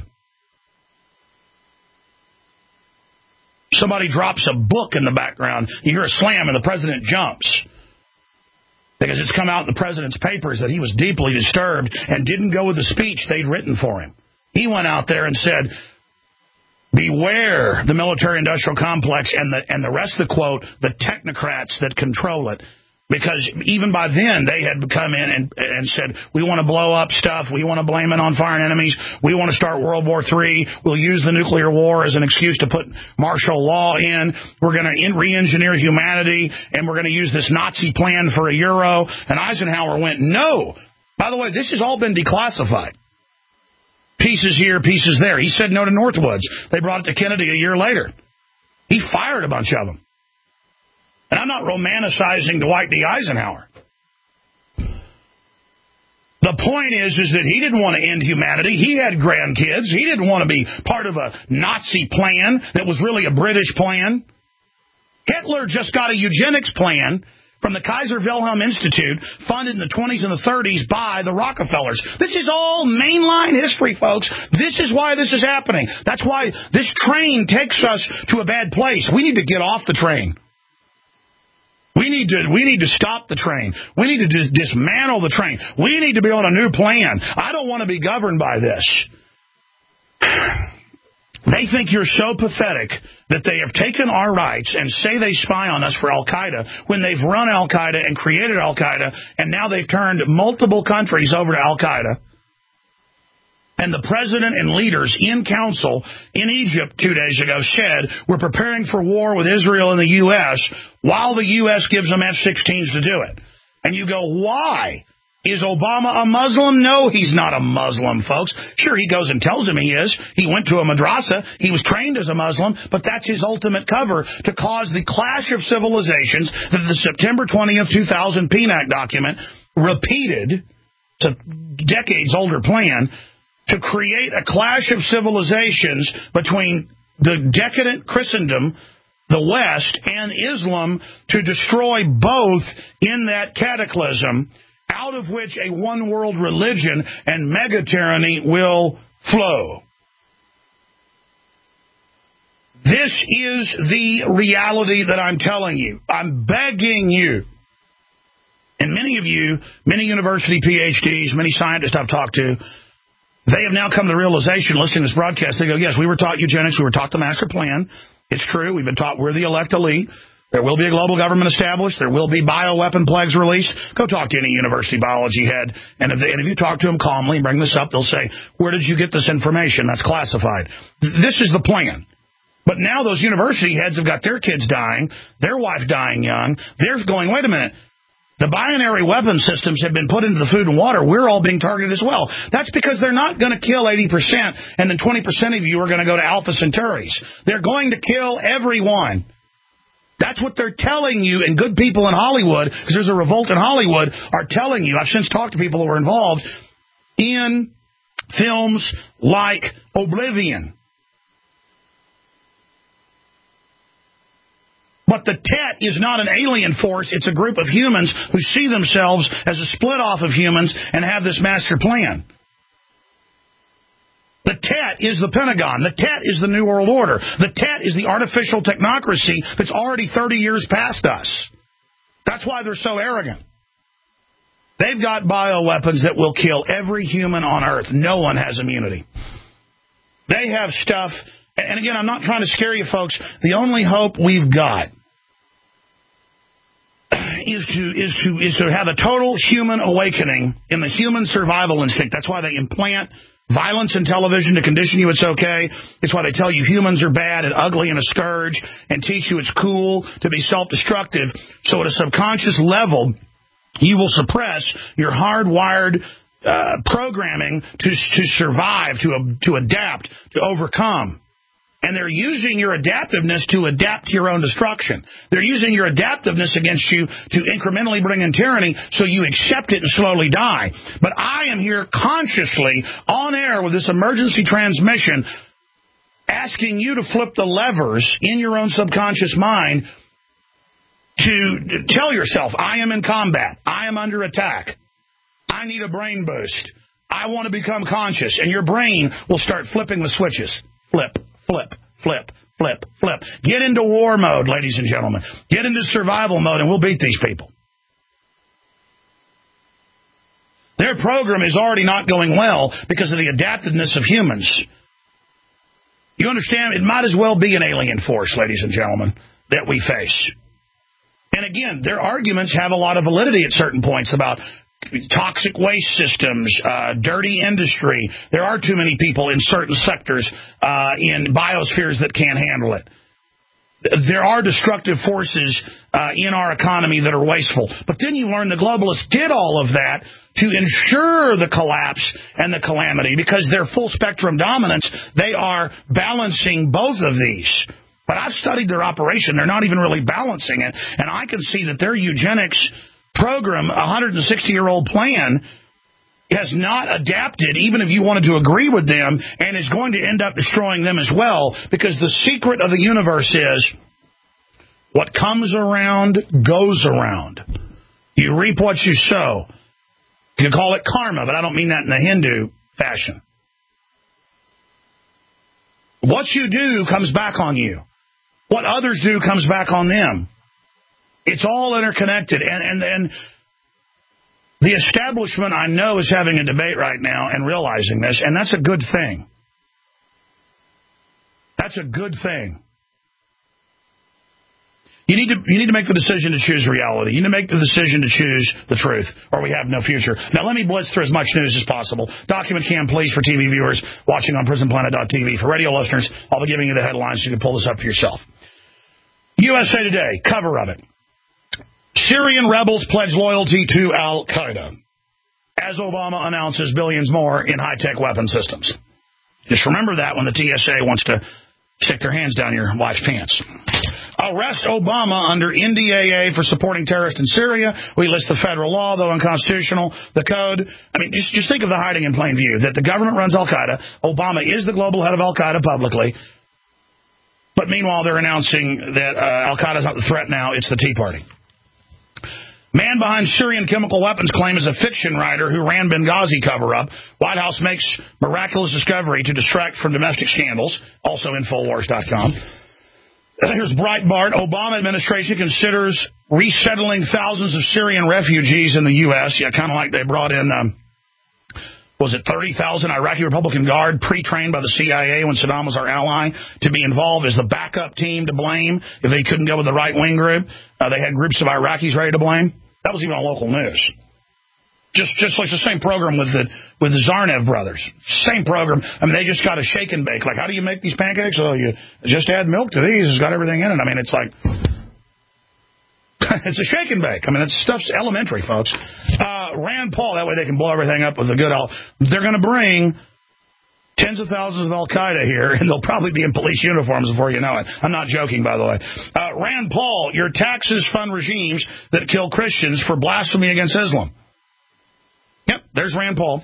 Somebody drops a book in the background. You hear a slam and the president jumps. Because it's come out in the president's papers that he was deeply disturbed and didn't go with the speech they'd written for him. He went out there and said, beware the military-industrial complex and the, and the rest of the quote, the technocrats that control it. Because even by then, they had come in and, and said, we want to blow up stuff. We want to blame it on foreign enemies. We want to start World War Three. We'll use the nuclear war as an excuse to put martial law in. We're going to re-engineer humanity, and we're going to use this Nazi plan for a euro. And Eisenhower went, no. By the way, this has all been declassified. Pieces here, pieces there. He said no to Northwoods. They brought it to Kennedy a year later. He fired a bunch of them. And I'm not romanticizing Dwight D. Eisenhower. The point is, is that he didn't want to end humanity. He had grandkids. He didn't want to be part of a Nazi plan that was really a British plan. Hitler just got a eugenics plan from the Kaiser Wilhelm Institute, funded in the twenties and the thirties by the Rockefellers. This is all mainline history, folks. This is why this is happening. That's why this train takes us to a bad place. We need to get off the train. We need to we need to stop the train. We need to dis- dismantle the train. We need to be on a new plan. I don't want to be governed by this. They think you're so pathetic that they have taken our rights and say they spy on us for Al-Qaeda when they've run Al-Qaeda and created Al-Qaeda, and now they've turned multiple countries over to Al-Qaeda. And the president and leaders in council in Egypt two days ago said, we're preparing for war with Israel and the U S while the U S gives them F sixteens to do it. And you go, why? Is Obama a Muslim? No, he's not a Muslim, folks. Sure, he goes and tells him he is. He went to a madrasa. He was trained as a Muslim, but that's his ultimate cover to cause the clash of civilizations that the September twentieth, two thousand P N A C document repeated. It's a decades-older plan to create a clash of civilizations between the decadent Christendom, the West, and Islam to destroy both in that cataclysm, out of which a one-world religion and mega-tyranny will flow. This is the reality that I'm telling you. I'm begging you. And many of you, many university P H Ds, many scientists I've talked to, they have now come to the realization, listening to this broadcast, they go, yes, we were taught eugenics, we were taught the master plan. It's true. We've been taught we're the elect elite. There will be a global government established. There will be bioweapon plagues released. Go talk to any university biology head. And if, they, and if you talk to them calmly and bring this up, they'll say, where did you get this information? That's classified. This is the plan. But now those university heads have got their kids dying, their wife dying young. They're going, wait a minute. The binary weapon systems have been put into the food and water. We're all being targeted as well. That's because they're not going to kill eighty percent, and then twenty percent of you are going to go to Alpha Centauris. They're going to kill everyone. That's what they're telling you, and good people in Hollywood, because there's a revolt in Hollywood, are telling you. I've since talked to people who were involved in films like Oblivion. But the Tet is not an alien force. It's a group of humans who see themselves as a split off of humans and have this master plan. The Tet is the Pentagon. The Tet is the New World Order. The Tet is the artificial technocracy that's already thirty years past us. That's why they're so arrogant. They've got bioweapons that will kill every human on Earth. No one has immunity. They have stuff, and again, I'm not trying to scare you folks. The only hope we've got is to is to is to have a total human awakening in the human survival instinct. That's why they implant violence in television to condition you it's okay. It's why they tell you humans are bad and ugly and a scourge and teach you it's cool to be self-destructive. So at a subconscious level, you will suppress your hardwired uh, programming to to survive, to uh, to adapt, to overcome. And they're using your adaptiveness to adapt to your own destruction. They're using your adaptiveness against you to incrementally bring in tyranny so you accept it and slowly die. But I am here consciously on air with this emergency transmission asking you to flip the levers in your own subconscious mind to tell yourself, I am in combat. I am under attack. I need a brain boost. I want to become conscious. And your brain will start flipping the switches. Flip. Flip, flip, flip, flip. Get into war mode, ladies and gentlemen. Get into survival mode, and we'll beat these people. Their program is already not going well because of the adaptiveness of humans. You understand? It might as well be an alien force, ladies and gentlemen, that we face. And again, their arguments have a lot of validity at certain points about toxic waste systems, uh, dirty industry. There are too many people in certain sectors uh, in biospheres that can't handle it. There are destructive forces uh, in our economy that are wasteful. But then you learn the globalists did all of that to ensure the collapse and the calamity, because their full spectrum dominance, they are balancing both of these. But I've studied their operation. They're not even really balancing it. And I can see that their eugenics program, a one hundred sixty-year-old plan, has not adapted, even if you wanted to agree with them, and is going to end up destroying them as well, because the secret of the universe is what comes around goes around. You reap what you sow. You can call it karma, but I don't mean that in the Hindu fashion. What you do comes back on you. What others do comes back on them. It's all interconnected. And, and, and the establishment, I know, is having a debate right now and realizing this, and that's a good thing. That's a good thing. You need to you need to make the decision to choose reality. You need to make the decision to choose the truth, or we have no future. Now, let me blitz through as much news as possible. Document cam, please, for T V viewers watching on prison planet dot T V. For radio listeners, I'll be giving you the headlines so you can pull this up for yourself. U S A Today, cover of it. Syrian rebels pledge loyalty to Al-Qaeda as Obama announces billions more in high-tech weapon systems. Just remember that when the T S A wants to stick their hands down your wife's pants. Arrest Obama under N D A A for supporting terrorists in Syria. We list the federal law, though unconstitutional, the code. I mean, just, just think of the hiding in plain view, that the government runs Al-Qaeda. Obama is the global head of Al-Qaeda publicly. But meanwhile, they're announcing that uh, Al-Qaeda is not the threat now, it's the Tea Party. Man behind Syrian chemical weapons claim is a fiction writer who ran Benghazi cover-up. White House makes miraculous discovery to distract from domestic scandals. Also Infowars dot com. Here's Breitbart. Obama administration considers resettling thousands of Syrian refugees in the U S Yeah, kind of like they brought in, um, was it thirty thousand Iraqi Republican Guard pre-trained by the C I A when Saddam was our ally to be involved as the backup team to blame if they couldn't go with the right-wing group. Uh, they had groups of Iraqis ready to blame. That was even on local news. Just just like the same program with the with the Zarnev brothers. Same program. I mean, they just got a shake and bake. Like, how do you make these pancakes? Oh, you just add milk to these. It's got everything in it. I mean, it's like, it's a shake and bake. I mean, it's stuff's elementary, folks. Uh, Rand Paul, that way they can blow everything up with a good al. They're going to bring tens of thousands of Al-Qaeda here, and they'll probably be in police uniforms before you know it. I'm not joking, by the way. Uh, Rand Paul, your taxes fund regimes that kill Christians for blasphemy against Islam. Yep, there's Rand Paul.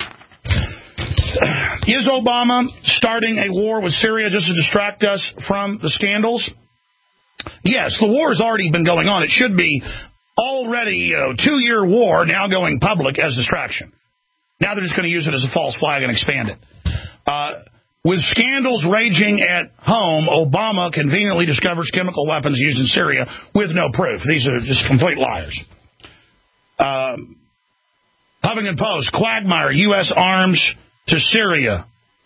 Is Obama starting a war with Syria just to distract us from the scandals? Yes, the war has already been going on. It should be already a two-year war now going public as distraction. Now they're just going to use it as a false flag and expand it. Uh, with scandals raging at home, Obama conveniently discovers chemical weapons used in Syria with no proof. These are just complete liars. Um, Huffington Post, quagmire, U S arms to Syria.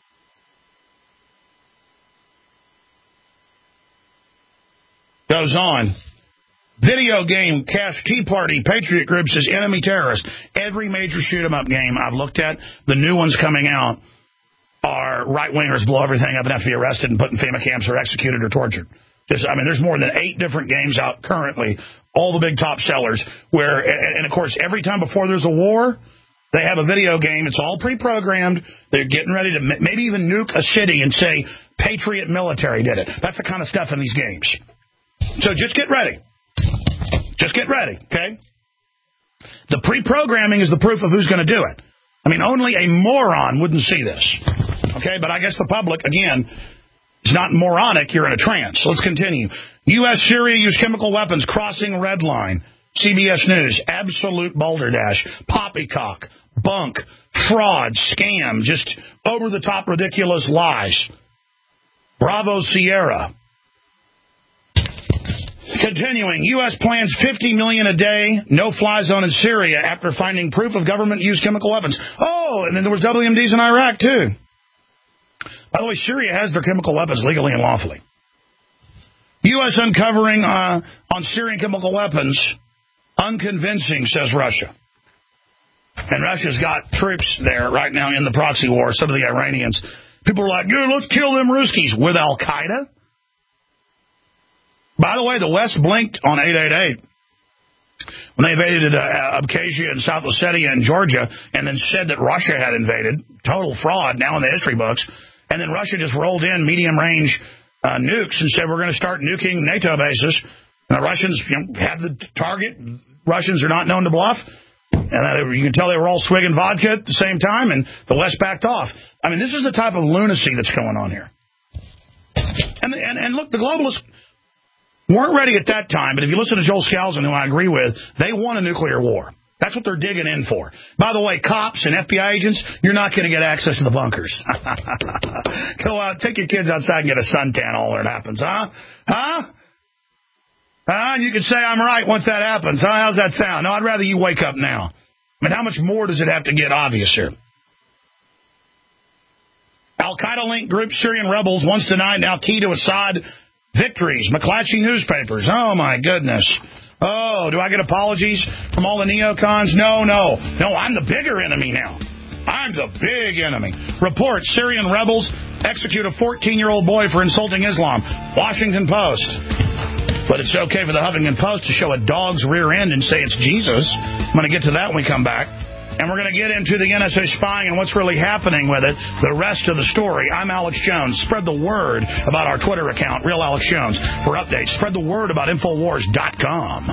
Goes on. Video game, Cash Tea Party, Patriot Group says enemy terrorist. Every major shoot-'em-up game I've looked at, the new ones coming out, are right-wingers blow everything up and have to be arrested and put in FEMA camps or executed or tortured. Just, I mean, there's more than eight different games out currently, all the big top sellers, where, and, and of course, every time before there's a war, they have a video game. It's all pre-programmed. They're getting ready to maybe even nuke a city and say, Patriot military did it. That's the kind of stuff in these games. So just get ready. Just get ready, okay? The pre-programming is the proof of who's going to do it. I mean, only a moron wouldn't see this, okay? But I guess the public, again, is not moronic. You're in a trance. So let's continue. U S Syria used chemical weapons crossing red line. C B S News, absolute balderdash, poppycock, bunk, fraud, scam, just over-the-top ridiculous lies. Bravo Sierra. Continuing, U S plans fifty million dollars a day, no-fly zone in Syria after finding proof of government-used chemical weapons. Oh, and then there was W M Ds in Iraq, too. By the way, Syria has their chemical weapons legally and lawfully. U S uncovering uh, on Syrian chemical weapons. Unconvincing, says Russia. And Russia's got troops there right now in the proxy war, some of the Iranians. People are like, yeah, let's kill them Ruskies. With Al-Qaeda? By the way, the West blinked on eight eight eight when they invaded uh, Abkhazia and South Ossetia and Georgia, and then said that Russia had invaded. Total fraud now in the history books. And then Russia just rolled in medium-range uh, nukes and said, we're going to start nuking NATO bases. And the Russians, you know, had the target. Russians are not known to bluff. And uh, you can tell they were all swigging vodka at the same time, and the West backed off. I mean, this is the type of lunacy that's going on here. And, and, and look, the globalists weren't ready at that time, but if you listen to Joel Skousen, who I agree with, they want a nuclear war. That's what they're digging in for. By the way, cops and F B I agents, you're not going to get access to the bunkers. Go out, take your kids outside and get a suntan all when it happens, huh? Huh? Huh? You can say I'm right once that happens. Huh? How's that sound? No, I'd rather you wake up now. I mean, how much more does it have to get obvious here? Al-Qaeda-linked group Syrian rebels once denied, now key to Assad victories. McClatchy newspapers. Oh, my goodness. Oh, do I get apologies from all the neocons? No, no. No, I'm the bigger enemy now. I'm the big enemy. Report, Syrian rebels execute a fourteen-year-old boy for insulting Islam. Washington Post. But it's okay for the Huffington Post to show a dog's rear end and say it's Jesus. I'm going to get to that when we come back. And we're going to get into the N S A spying and what's really happening with it. The rest of the story. I'm Alex Jones. Spread the word about our Twitter account, Real Alex Jones, for updates. Spread the word about Infowars dot com.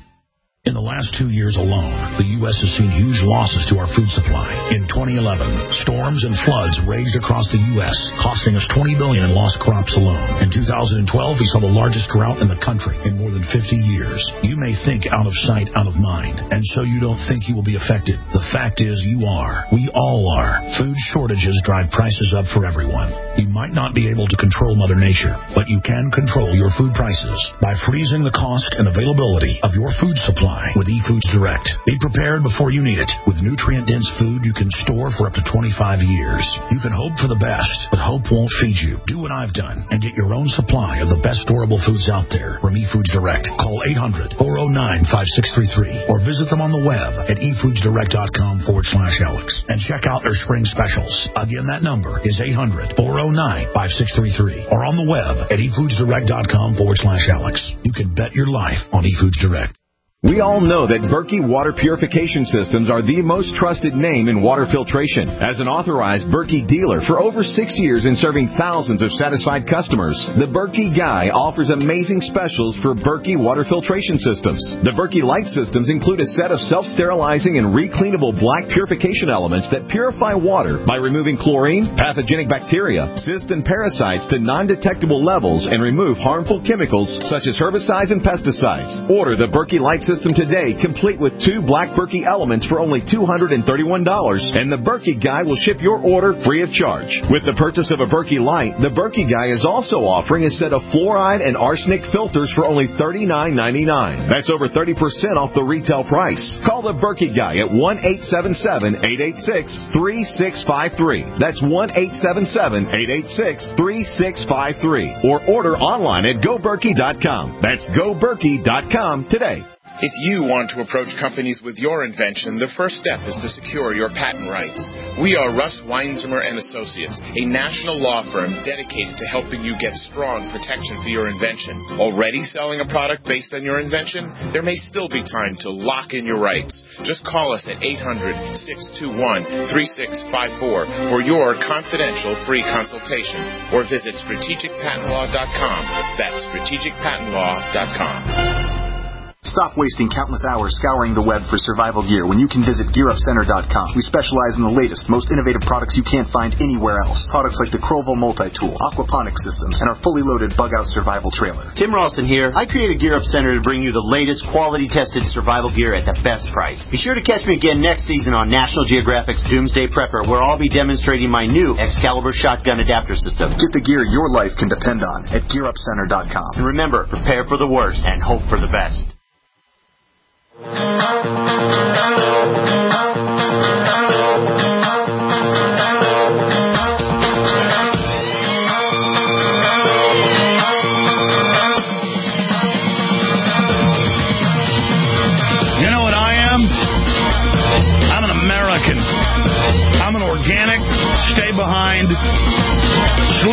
In the last two years alone, the U S has seen huge losses to our food supply. In twenty eleven, storms and floods raged across the U S, costing us twenty billion dollars in lost crops alone. In two thousand twelve, we saw the largest drought in the country in more than fifty years. You may think out of sight, out of mind, and so you don't think you will be affected. The fact is you are. We all are. Food shortages drive prices up for everyone. You might not be able to control Mother Nature, but you can control your food prices by freezing the cost and availability of your food supply with eFoods Direct. Be prepared before you need it. With nutrient-dense food you can store for up to twenty-five years. You can hope for the best, but hope won't feed you. Do what I've done and get your own supply of the best storable foods out there from eFoods Direct. Call eight hundred, four oh nine, five six three three or visit them on the web at eFoodsDirect.com forward slash Alex and check out their spring specials. Again, that number is eight hundred, four oh nine, five six three three or on the web at eFoodsDirect.com forward slash Alex. You can bet your life on eFoods Direct. We all know that Berkey Water Purification Systems are the most trusted name in water filtration. As an authorized Berkey dealer for over six years and serving thousands of satisfied customers, the Berkey Guy offers amazing specials for Berkey Water Filtration Systems. The Berkey Light Systems include a set of self-sterilizing and recleanable black purification elements that purify water by removing chlorine, pathogenic bacteria, cysts, and parasites to non-detectable levels and remove harmful chemicals such as herbicides and pesticides. Order the Berkey Light System System today, complete with two black Berkey elements for only two hundred thirty-one dollars, and the Berkey Guy will ship your order free of charge. With the purchase of a Berkey Light, the Berkey Guy is also offering a set of fluoride and arsenic filters for only thirty-nine ninety-nine. That's over thirty percent off the retail price. Call the Berkey Guy at one eight seven seven, eight eight six, three six five three. That's one eight seven seven, eight eight six, three six five three. Or order online at go berkey dot com. That's go berkey dot com today. If you want to approach companies with your invention, the first step is to secure your patent rights. We are Russ Weinzimmer and Associates, a national law firm dedicated to helping you get strong protection for your invention. Already selling a product based on your invention? There may still be time to lock in your rights. Just call us at eight hundred, six two one, three six five four for your confidential free consultation, or visit strategic patent law dot com. That's strategic patent law dot com. Stop wasting countless hours scouring the web for survival gear when you can visit gear up center dot com. We specialize in the latest, most innovative products you can't find anywhere else. Products like the Crovo multi-tool, aquaponic systems, and our fully loaded bug-out survival trailer. Tim Rawson here. I created Gear Up Center to bring you the latest quality-tested survival gear at the best price. Be sure to catch me again next season on National Geographic's Doomsday Prepper, where I'll be demonstrating my new Excalibur shotgun adapter system. Get the gear your life can depend on at gear up center dot com. And remember, prepare for the worst and hope for the best.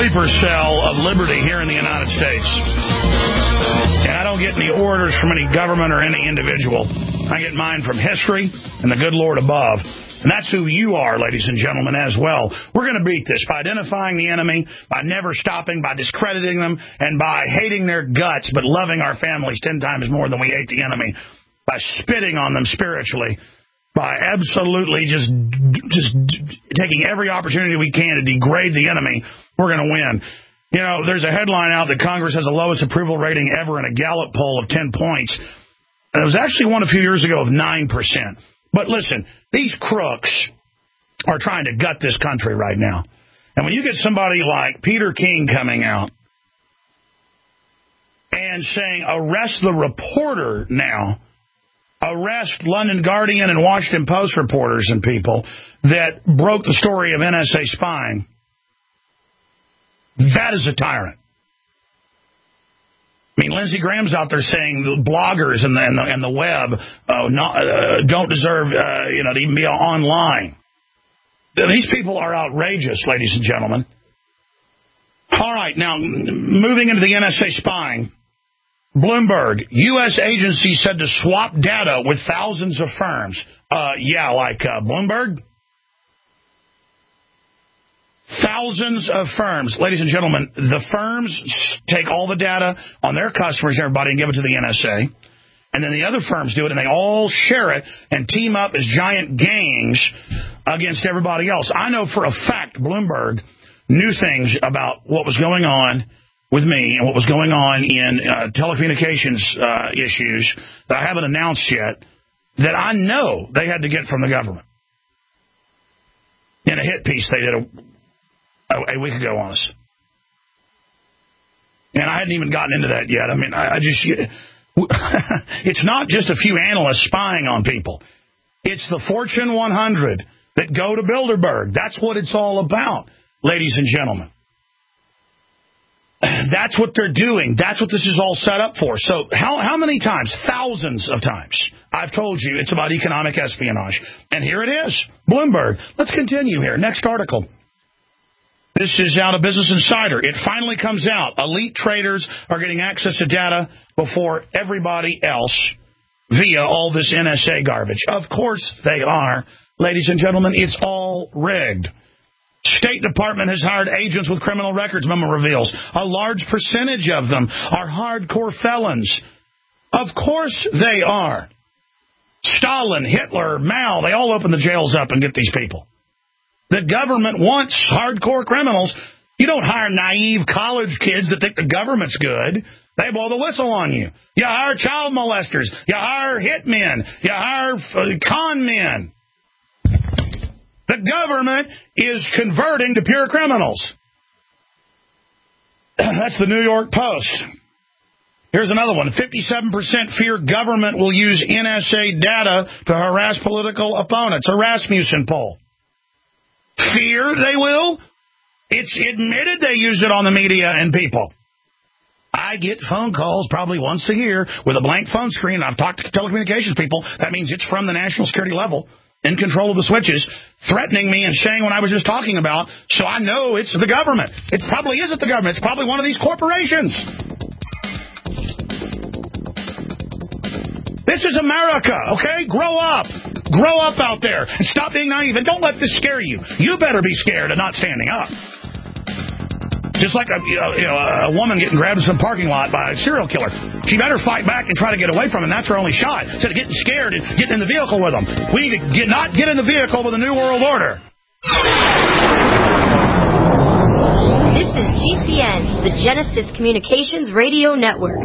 sleeper cell of liberty here in the United States. And I don't get any orders from any government or any individual. I get mine from history and the good Lord above. And that's who you are, ladies and gentlemen, as well. We're going to beat this by identifying the enemy, by never stopping, by discrediting them, and by hating their guts, but loving our families ten times more than we hate the enemy, by spitting on them spiritually, by absolutely just, just taking every opportunity we can to degrade the enemy. We're going to win. You know, there's a headline out that Congress has the lowest approval rating ever in a Gallup poll of ten points. There was actually one a few years ago of nine percent. But listen, these crooks are trying to gut this country right now. And when you get somebody like Peter King coming out and saying, arrest the reporter now, arrest London Guardian and Washington Post reporters and people that broke the story of N S A spying, that is a tyrant. I mean, Lindsey Graham's out there saying the bloggers and the, and the, and the web uh, not, uh, don't deserve, uh, you know, to even be online. These people are outrageous, ladies and gentlemen. All right, now, moving into the N S A spying, Bloomberg, U S agency said to swap data with thousands of firms. Uh, yeah, like uh, Bloomberg. Thousands of firms. Ladies and gentlemen, the firms take all the data on their customers and everybody and give it to the N S A. And then the other firms do it, and they all share it and team up as giant gangs against everybody else. I know for a fact Bloomberg knew things about what was going on with me and what was going on in uh, telecommunications uh, issues that I haven't announced yet that I know they had to get from the government. In a hit piece they did a a week ago on us. And I hadn't even gotten into that yet. I mean, I, I just... It's not just a few analysts spying on people. It's the Fortune one hundred that go to Bilderberg. That's what it's all about, ladies and gentlemen. That's what they're doing. That's what this is all set up for. So how, how many times? Thousands of times. I've told you it's about economic espionage. And here it is. Bloomberg. Let's continue here. Next article. This is out of Business Insider. It finally comes out. Elite traders are getting access to data before everybody else via all this N S A garbage. Of course they are. Ladies and gentlemen, it's all rigged. State Department has hired agents with criminal records, memo reveals. A large percentage of them are hardcore felons. Of course they are. Stalin, Hitler, Mao, they all open the jails up and get these people. The government wants hardcore criminals. You don't hire naive college kids that think the government's good. They blow the whistle on you. You hire child molesters. You hire hitmen. You hire con men. The government is converting to pure criminals. That's the New York Post. Here's another one. fifty-seven percent fear government will use N S A data to harass political opponents. A Rasmussen poll. Fear they will? It's admitted they use it on the media and people. I get phone calls probably once a year with a blank phone screen. I've talked to telecommunications people. That means it's from the national security level, in control of the switches, threatening me and saying what I was just talking about, so I know it's the government. It probably isn't the government. It's probably one of these corporations. This is America, okay? Grow up. Grow up out there and stop being naive. And don't let this scare you. You better be scared of not standing up. Just like a, you know, a woman getting grabbed in some parking lot by a serial killer. She better fight back and try to get away from him. That's her only shot. Instead of getting scared and getting in the vehicle with them. We need to get, not get in the vehicle with a New World Order. This is G C N, the Genesis Communications Radio Network.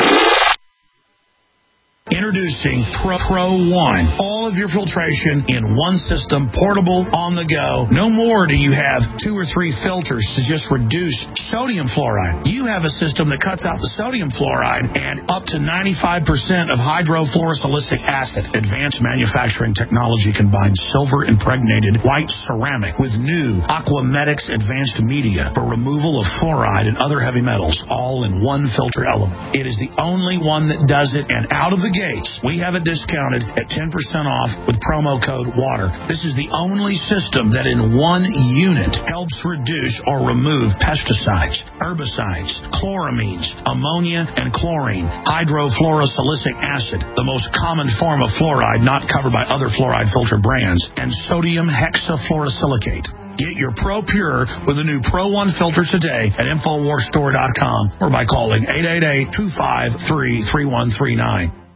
Introducing Pro, Pro One. All of your filtration in one system, portable, on the go. No more do you have two or three filters to just reduce sodium fluoride. You have a system that cuts out the sodium fluoride and up to ninety-five percent of hydrofluorosilicic acid. Advanced manufacturing technology combines silver-impregnated white ceramic with new Aquamedics advanced media for removal of fluoride and other heavy metals, all in one filter element. It is the only one that does it, and out of the gates, we have it discounted at ten percent off with promo code WATER. This is the only system that in one unit helps reduce or remove pesticides, herbicides, chloramines, ammonia, and chlorine, hydrofluorosilicic acid, the most common form of fluoride not covered by other fluoride filter brands, and sodium hexafluorosilicate. Get your Pro Pure with the new Pro one filter today at Infowars Store dot com or by calling eight eight eight, two five three, three one three nine.